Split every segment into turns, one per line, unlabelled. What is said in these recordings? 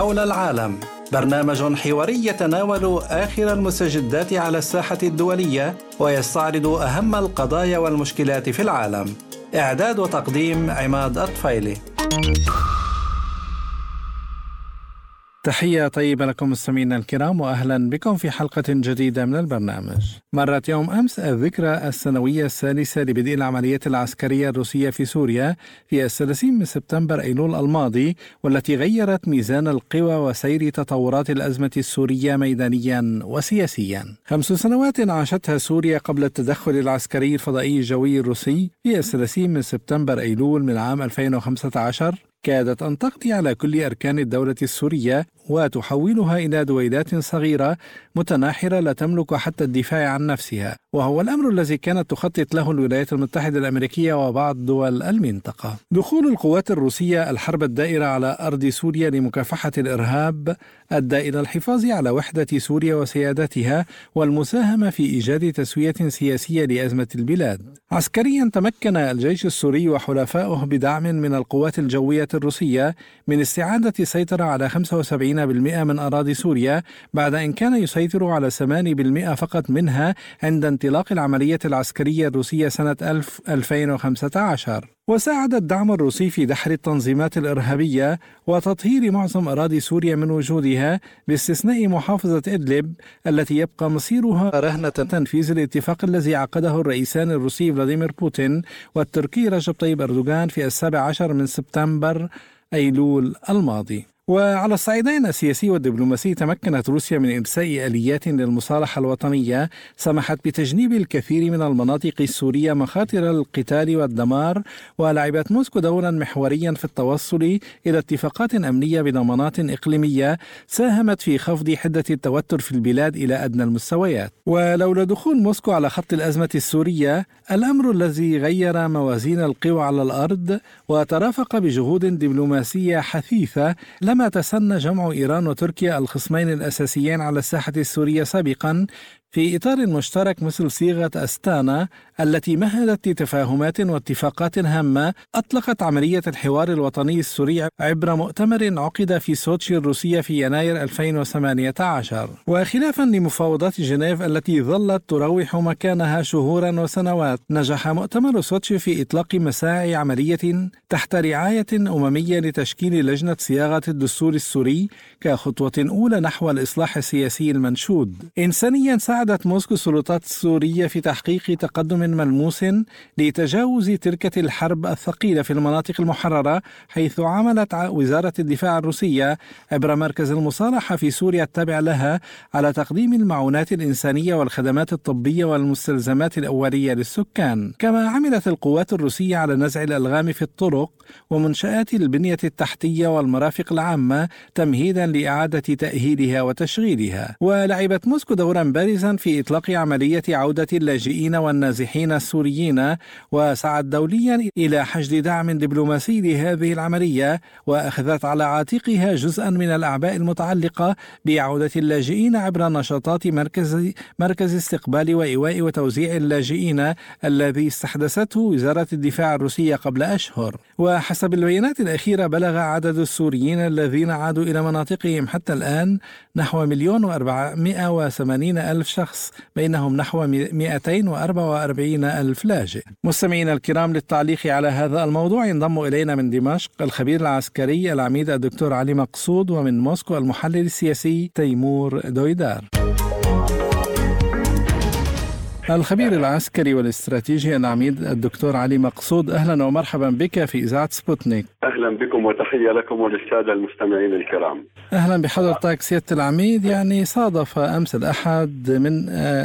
حول العالم، برنامج حواري يتناول آخر المستجدات على الساحة الدولية ويستعرض أهم القضايا والمشكلات في العالم. إعداد وتقديم عماد الطفيلي. تحية طيبة لكم مستمعينا الكرام، وأهلا بكم في حلقة جديدة من البرنامج. مرت يوم أمس الذكرى السنوية الثالثة لبدء العمليات العسكرية الروسية في سوريا في 30 من سبتمبر أيلول الماضي، والتي غيرت ميزان القوى وسير تطورات الأزمة السورية ميدانيا وسياسيا. 5 سنوات عاشتها سوريا قبل التدخل العسكري الفضائي الجوي الروسي في 30 من سبتمبر أيلول من عام 2015 كادت أن تقضي على كل أركان الدولة السورية وتحولها إلى دويلات صغيرة متناحرة لا تملك حتى الدفاع عن نفسها، وهو الأمر الذي كانت تخطط له الولايات المتحدة الأمريكية وبعض دول المنطقة. دخول القوات الروسية الحرب الدائرة على أرض سوريا لمكافحة الإرهاب أدى إلى الحفاظ على وحدة سوريا وسيادتها والمساهمة في إيجاد تسوية سياسية لأزمة البلاد. عسكريا تمكن الجيش السوري وحلفائه بدعم من القوات الجوية الروسية من استعادة السيطرة على 75% من أراضي سوريا، بعد أن كان يسيطر على 8% فقط منها عند انطلاق العملية العسكرية الروسية سنة 2015. وساعد الدعم الروسي في دحر التنظيمات الإرهابية وتطهير معظم أراضي سوريا من وجودها، باستثناء محافظة إدلب التي يبقى مصيرها رهنة تنفيذ الاتفاق الذي عقده الرئيسان الروسي فلاديمير بوتين والتركي رجب طيب أردوغان في 17 من سبتمبر أيلول الماضي. وعلى الصعيدين السياسي والدبلوماسي تمكنت روسيا من إرساء آليات للمصالحة الوطنية سمحت بتجنيب الكثير من المناطق السورية مخاطر القتال والدمار، ولعبت موسكو دورا محوريا في التوصل إلى اتفاقات أمنية بضمانات إقليمية ساهمت في خفض حدة التوتر في البلاد إلى أدنى المستويات. ولولا دخول موسكو على خط الأزمة السورية، الأمر الذي غير موازين القوى على الأرض وترافق بجهود دبلوماسية حثيثة، لما تسنى جمع إيران وتركيا الخصمين الأساسيين على الساحة السورية سابقا في إطار مشترك مثل صيغة أستانا التي مهدت لتفاهمات واتفاقات هامة أطلقت عملية الحوار الوطني السوري عبر مؤتمر عقد في سوتشي الروسية في يناير 2018. وخلافا لمفاوضات جنيف التي ظلت تروح مكانها شهورا وسنوات، نجح مؤتمر سوتشي في إطلاق مساعي عملية تحت رعاية أممية لتشكيل لجنة صياغة الدستور السوري كخطوة أولى نحو الإصلاح السياسي المنشود. إنسانيا ساعدت موسكو السلطات السورية في تحقيق تقدم ملموس لتجاوز تركة الحرب الثقيلة في المناطق المحررة، حيث عملت وزارة الدفاع الروسية عبر مركز المصالحة في سوريا التابع لها على تقديم المعونات الإنسانية والخدمات الطبية والمستلزمات الأولية للسكان. كما عملت القوات الروسية على نزع الألغام في الطرق ومنشآت البنية التحتية والمرافق العامة تمهيدا لإعادة تأهيلها وتشغيلها. ولعبت موسكو دورا بارزا في إطلاق عملية عودة اللاجئين والنازحين السوريين، وسعت دوليا إلى حشد دعم دبلوماسي لهذه العملية، وأخذت على عاتقها جزءا من الأعباء المتعلقة بعودة اللاجئين عبر نشاطات مركز استقبال وإيواء وتوزيع اللاجئين الذي استحدثته وزارة الدفاع الروسية قبل أشهر. وحسب البيانات الأخيرة بلغ عدد السوريين الذين عادوا إلى مناطقهم حتى الآن نحو 1,480,000 شخص، بينهم نحو 244,000 لاجئ. مستمعينا الكرام، للتعليق على هذا الموضوع ينضم إلينا من دمشق الخبير العسكري العميد الدكتور علي مقصود، ومن موسكو المحلل السياسي تيمور دويدار. الخبير العسكري والاستراتيجي العميد الدكتور علي مقصود، أهلا ومرحبا بك في إذاعة سبوتنيك.
أهلا بكم وتحية لكم وللسادة المستمعين الكرام.
أهلا بحضرتك سيادة العميد. يعني صادف أمس الأحد من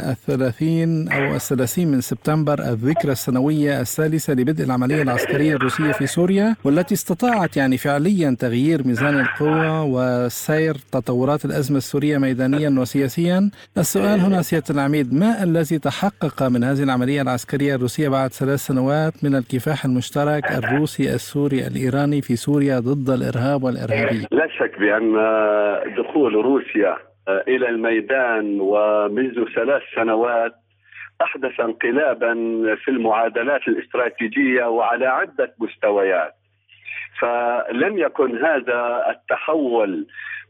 30 من سبتمبر الذكرى السنوية الثالثة لبدء العملية العسكرية الروسية في سوريا، والتي استطاعت يعني فعليا تغيير ميزان القوى وسير تطورات الأزمة السورية ميدانيا وسياسيا. السؤال هنا سيادة العميد، ما الذي تحقق من هذه العملية العسكرية الروسية بعد 3 سنوات من الكفاح المشترك الروسي السوري الإيراني في سوريا ضد الإرهاب والإرهابيين؟
لا شك بأن دخول روسيا إلى الميدان ومنذ 3 سنوات أحدث انقلابا في المعادلات الاستراتيجية وعلى عدة مستويات. فلم يكن هذا التحول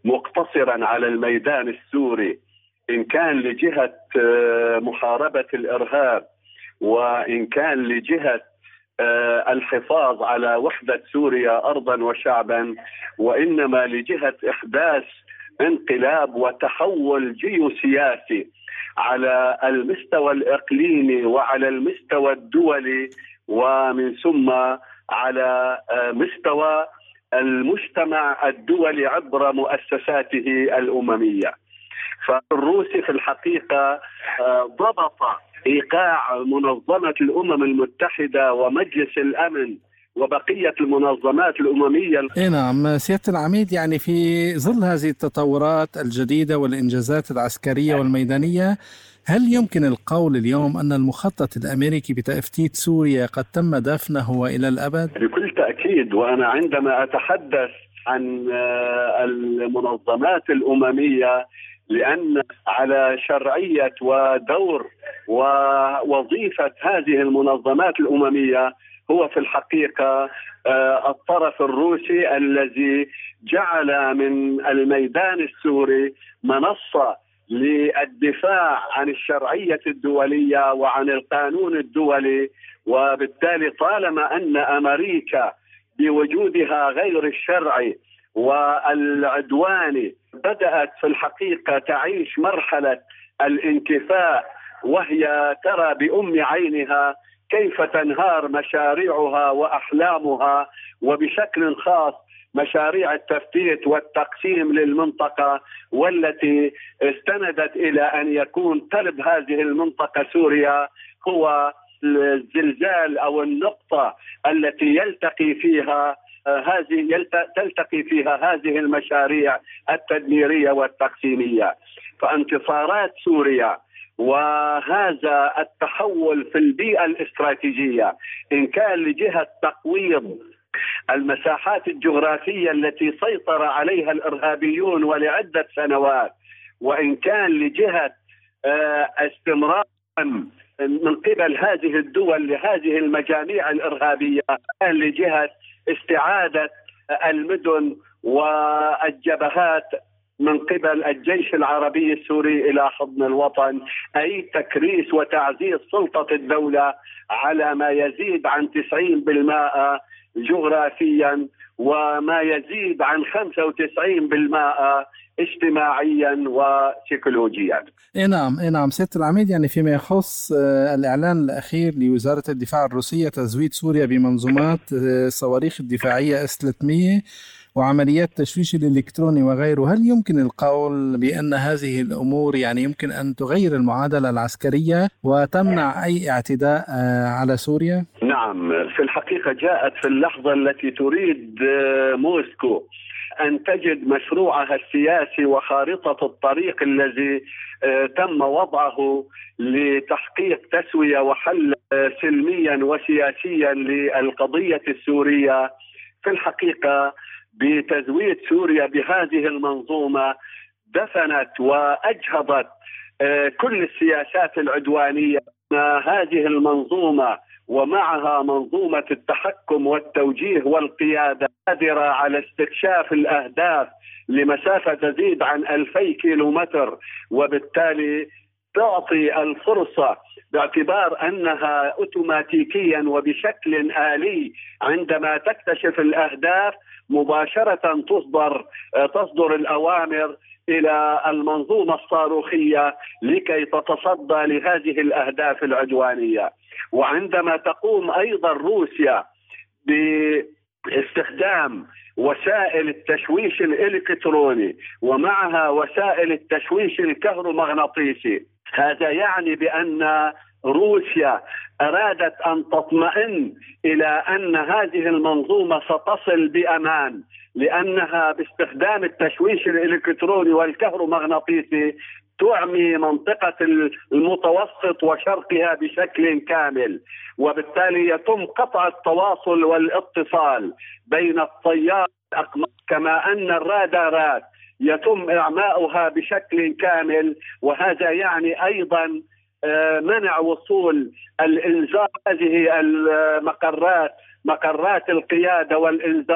مقتصرا على الميدان السوري، إن كان لجهة محاربة الإرهاب، وإن كان لجهة الحفاظ على وحدة سوريا أرضا وشعبا، وإنما لجهة إحداث انقلاب وتحول جيوسياسي على المستوى الإقليمي وعلى المستوى الدولي، ومن ثم على مستوى المجتمع الدولي عبر مؤسساته الأممية. فالروسي في الحقيقة ضبط إيقاع منظمة الأمم المتحدة ومجلس الأمن وبقية المنظمات الأممية.
نعم سيادة العميد، يعني في ظل هذه التطورات الجديدة والإنجازات العسكرية والميدانية، هل يمكن القول اليوم أن المخطط الأمريكي بتفتيت سوريا قد تم دفنه وإلى الأبد؟
بكل تأكيد. وأنا عندما أتحدث عن المنظمات الأممية، لأن على شرعية ودور ووظيفة هذه المنظمات الأممية هو في الحقيقة الطرف الروسي الذي جعل من الميدان السوري منصة للدفاع عن الشرعية الدولية وعن القانون الدولي. وبالتالي طالما أن أمريكا بوجودها غير الشرعي والعدواني بدأت في الحقيقة تعيش مرحلة الانكفاء، وهي ترى بأم عينها كيف تنهار مشاريعها وأحلامها، وبشكل خاص مشاريع التفتيت والتقسيم للمنطقة، والتي استندت إلى أن يكون قلب هذه المنطقة سوريا هو الزلزال أو النقطة التي تلتقي فيها هذه المشاريع التدميرية والتقسيمية. فانتصارات سوريا وهذا التحول في البيئة الاستراتيجية، إن كان لجهة تقويض المساحات الجغرافية التي سيطر عليها الإرهابيون ولعدة سنوات، وإن كان لجهة استمرار من قبل هذه الدول لهذه المجاميع الإرهابية، كان لجهة استعادة المدن والجبهات من قبل الجيش العربي السوري إلى حضن الوطن، أي تكريس وتعزيز سلطة الدولة على ما يزيد عن 90% جغرافيا، وما يزيد عن 95% اجتماعيا وسيكولوجيا.
نعم سيادة العميد، يعني فيما يخص الإعلان الأخير لوزارة الدفاع الروسية تزويد سوريا بمنظومات الصواريخ الدفاعية S-300 وعمليات التشويش الإلكتروني وغيره، هل يمكن القول بأن هذه الأمور يعني يمكن أن تغير المعادلة العسكرية وتمنع أي اعتداء على سوريا؟
نعم، في الحقيقة جاءت في اللحظة التي تريد موسكو أن تجد مشروعها السياسي وخارطة الطريق الذي تم وضعه لتحقيق تسوية وحل سلميا وسياسيا للقضية السورية. في الحقيقة بتزويد سوريا بهذه المنظومة دفنت وأجهضت كل السياسات العدوانية. هذه المنظومة ومعها منظومة التحكم والتوجيه والقيادة قادرة على استكشاف الأهداف لمسافة تزيد عن 2000 كيلومتر، وبالتالي تعطي الفرصة باعتبار أنها أوتوماتيكيا وبشكل آلي عندما تكتشف الأهداف مباشرة تصدر الأوامر إلى المنظومة الصاروخية لكي تتصدى لهذه الأهداف العدوانية. وعندما تقوم أيضا روسيا باستخدام وسائل التشويش الإلكتروني ومعها وسائل التشويش الكهرومغناطيسي، هذا يعني بأن روسيا أرادت أن تطمئن إلى أن هذه المنظومة ستصل بأمان، لأنها باستخدام التشويش الإلكتروني والكهرومغناطيسي تعمي منطقة المتوسط وشرقها بشكل كامل، وبالتالي يتم قطع التواصل والاتصال بين الطيار والأقمار، كما أن الرادارات يتم إعماؤها بشكل كامل. وهذا يعني أيضا منع وصول الإنذار هذه المقرات، مقرات القيادة والإنذار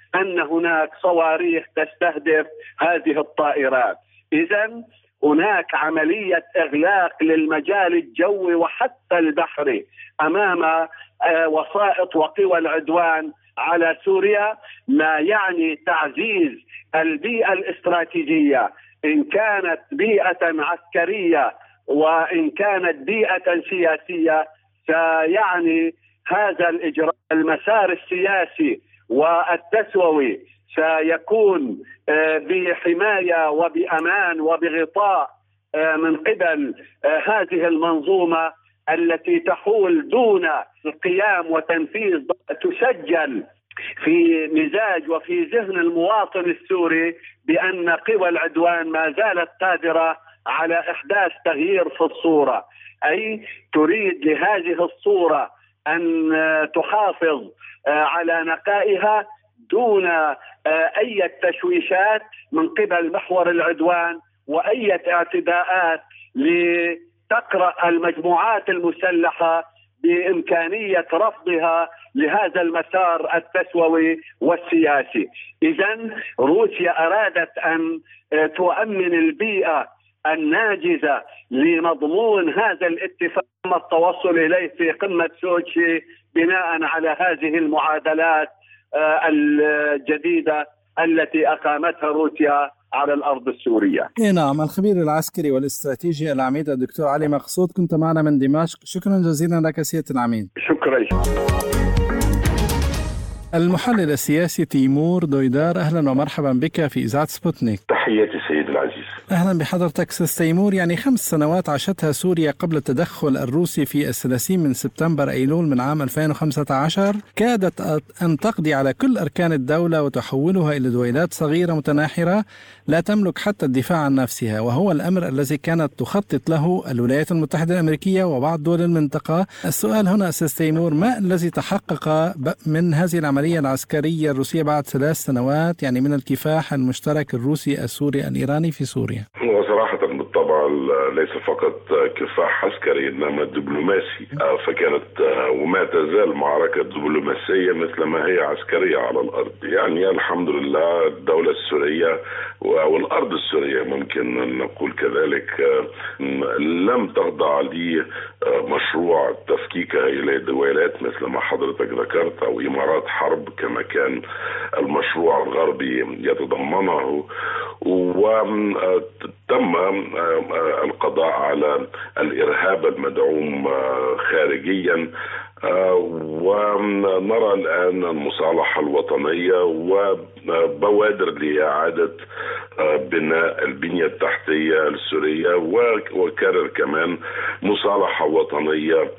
أن هناك صواريخ تستهدف هذه الطائرات. إذن هناك عملية إغلاق للمجال الجوي وحتى البحري أمام وسائط وقوى العدوان على سوريا، ما يعني تعزيز البيئة الاستراتيجية، إن كانت بيئة عسكرية وإن كانت بيئة سياسية. سيعني هذا الإجراء المسار السياسي والتسوي سيكون بحماية وبأمان وبغطاء من قبل هذه المنظومة التي تحول دون القيام وتنفيذ، تسجل في مزاج وفي ذهن المواطن السوري بأن قوى العدوان ما زالت قادرة على إحداث تغيير في الصورة، أي تريد لهذه الصورة أن تحافظ على نقائها دون أي تشويشات من قبل محور العدوان وأي اعتداءات لتقرأ المجموعات المسلحة بإمكانية رفضها لهذا المسار التسوي والسياسي. إذن روسيا أرادت أن تؤمن البيئة الناجزة لمضمون هذا الاتفاق التوصل إليه في قمة سوتشي بناء على هذه المعادلات الجديدة التي أقامتها روسيا على الأرض السورية.
نعم، الخبير العسكري والاستراتيجي العميد الدكتور علي مقصود، كنت معنا من دمشق. شكرا جزيلا لك سيادة العميد.
شكرا.
المحلل السياسي تيمور دويدار، أهلا ومرحبا بك في إذاعة سبوتنيك.
تحياتي سيد العزيز.
أهلا بحضرتك أستاذ تيمور. يعني 5 سنوات عاشتها سوريا قبل التدخل الروسي في 30 من سبتمبر أيلول من عام 2015 كادت أن تقضي على كل أركان الدولة وتحولها إلى دويلات صغيرة متناحرة لا تملك حتى الدفاع عن نفسها، وهو الأمر الذي كانت تخطط له الولايات المتحدة الأمريكية وبعض دول المنطقة. السؤال هنا أستاذ تيمور، ما الذي تحقق من هذه العملية العسكرية الروسية بعد 3 سنوات يعني من الكفاح المشترك الروسي السوري الإيراني في سوريا؟
وصراحة بالطبع ليس فقط كفاح عسكري إنما دبلوماسي، فكانت وما تزال معركة دبلوماسية مثل ما هي عسكرية على الأرض. يعني الحمد لله الدولة السورية أو الأرض السورية ممكن أن نقول كذلك لم تخضع لمشروع تفكيكها إلى الدولات مثل ما حضرتك ذكرت أو إمارات حرب كما كان المشروع الغربي يتضمنه، وتم القضاء على الإرهاب المدعوم خارجيا، ونرى الآن المصالحة الوطنية وبوادر لإعادة بناء البنية التحتية السورية، وكرر كمان مصالحة وطنية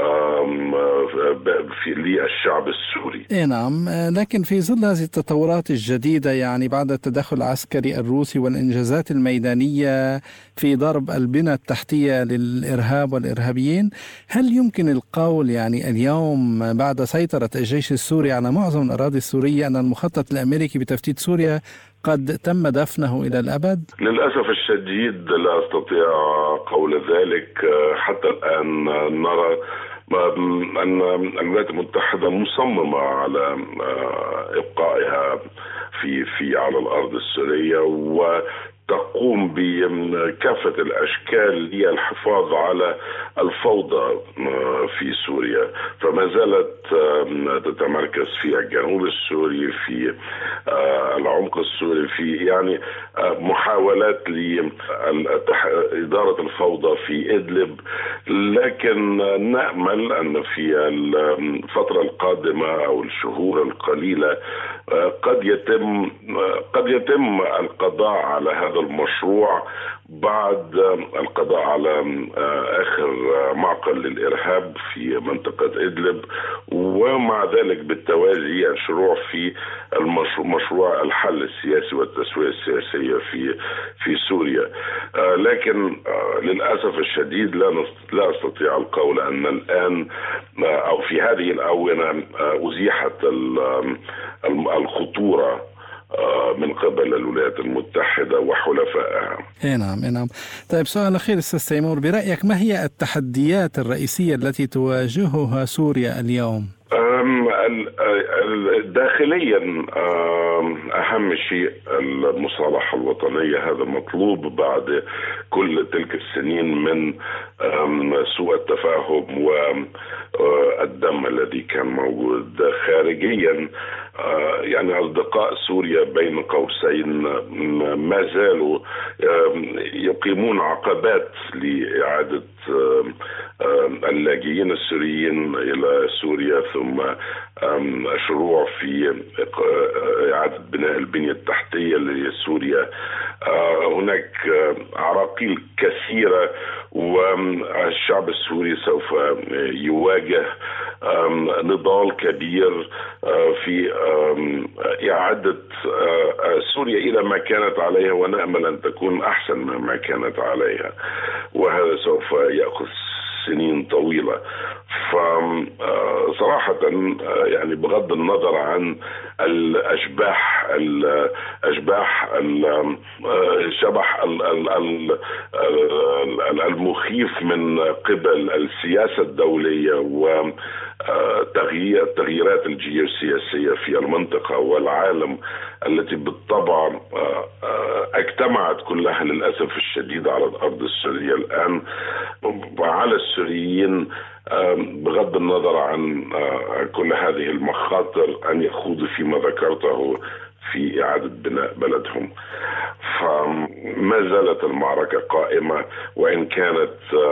للشعب السوري.
نعم، لكن في ظل هذه التطورات الجديدة يعني بعد التدخل العسكري الروسي والإنجازات الميدانية في ضرب البنى التحتية للإرهاب والإرهابيين، هل يمكن القول يعني اليوم بعد سيطرة الجيش السوري على معظم الأراضي السورية أن المخطط الأمريكي بتفتيت سوريا قد تم دفنه إلى الأبد؟
للأسف الشديد لا أستطيع قول ذلك. حتى الآن نرى أن الولايات المتحدة مصممة على إبقائها في على الأرض السورية، وتقوم بكافة الأشكال للحفاظ على الفوضى في سوريا، فما زالت تتمركز في الجنوب السوري، في العمق السوري، في يعني محاولات لإدارة الفوضى في إدلب. لكن نأمل أن في الفترة القادمة أو الشهور القليلة قد يتم القضاء على هذا المشروع بعد القضاء على آخر معقل للإرهاب في منطقة إدلب، ومع ذلك بالتوازي الشروع في مشروع الحل السياسي والتسوية السياسية في سوريا. لكن للأسف الشديد لا أستطيع القول أن الآن أو في هذه الآونة أزيحت الخطورة من قبل الولايات المتحدة وحلفائها.
نعم. طيب، سؤال أخير أستاذ تيمور، برأيك ما هي التحديات الرئيسية التي تواجهها سوريا اليوم؟
داخليا أهم شيء المصالحة الوطنية. هذا مطلوب بعد كل تلك السنين من سوء التفاهم والدم الذي كان موجود. خارجيا يعني أصدقاء سوريا بين قوسين ما زالوا يقيمون عقبات لإعادة اللاجئين السوريين إلى سوريا، ثم شروع في إعادة بناء البنية التحتية لسوريا. هناك عراقيل كثيرة، والشعب السوري سوف يواجه نضال كبير في إعادة سوريا إلى ما كانت عليها، ونأمل أن تكون أحسن مما كانت عليها، وهذا سوف يأخذ سنين طويلة. فصراحة يعني بغض النظر عن الشبح المخيف من قبل السياسة الدولية والتغييرات الجيوسياسية في المنطقة والعالم التي بالطبع اجتمعت كلها للأسف الشديد على الأرض السورية الآن، وعلى السوريين بغض النظر عن كل هذه المخاطر أن يخوضوا فيما ذكرته في إعادة بناء بلدهم. فما زالت المعركة قائمة، وإن كانت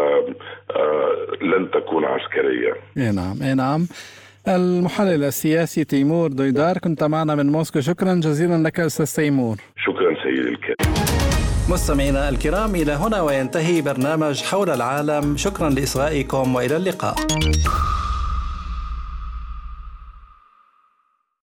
لن تكون عسكرية.
نعم. المحلل السياسي تيمور دويدار، كنت معنا من موسكو. شكرا جزيلا لك أستاذ تيمور.
شكرا سيدي الكريم.
مستمعينا الكرام، إلى هنا وينتهي برنامج حول العالم. شكرا لإصغائكم وإلى اللقاء.